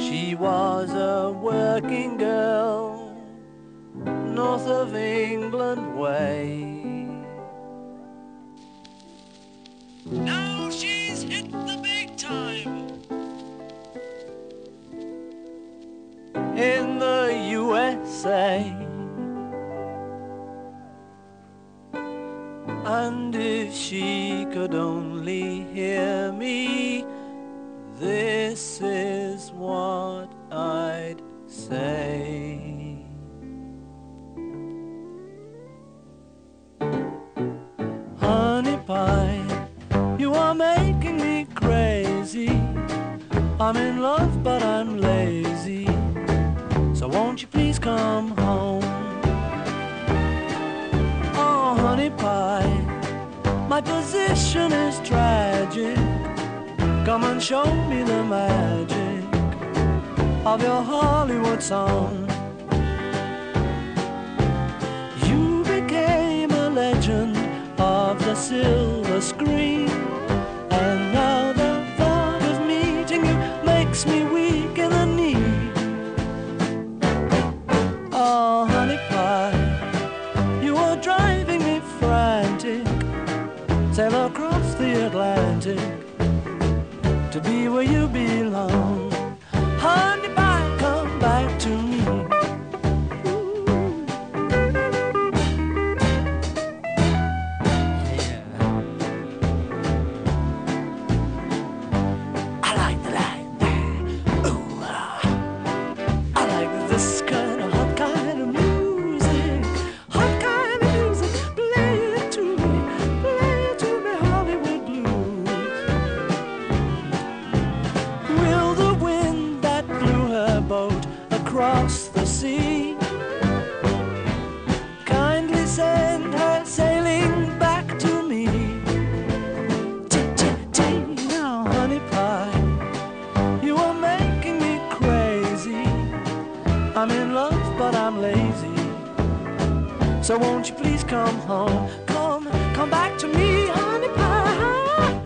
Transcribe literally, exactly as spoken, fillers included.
She was a working girl, north of England way. Now she's hit the big time in the U S A. And if she could only hear me, this is what I'd say. Honey pie, you are making me crazy. I'm in love but I'm lazy, so won't you please come home? Oh honey pie, my position is tragic. Come and show me the magic of your Hollywood song. You became a legend of the silver screen, and now the thought of meeting you makes me weak in the knee. Oh honey pie, you are driving me frantic. Sail across the Atlantic to be where you belong. Honey pie, come back to me. Yeah. I like that, that. Ooh, ah. I like this kind of hot kind of music. Hot kind of music. Play it to me, play it to me, Hollywood blues. Will the wind that blew her boat across the sea kindly send her sailing back to me? T-t-t, now honey pie, you are making me crazy. I'm in love but I'm lazy, so won't you please come home? Come, come back to me, honey pie.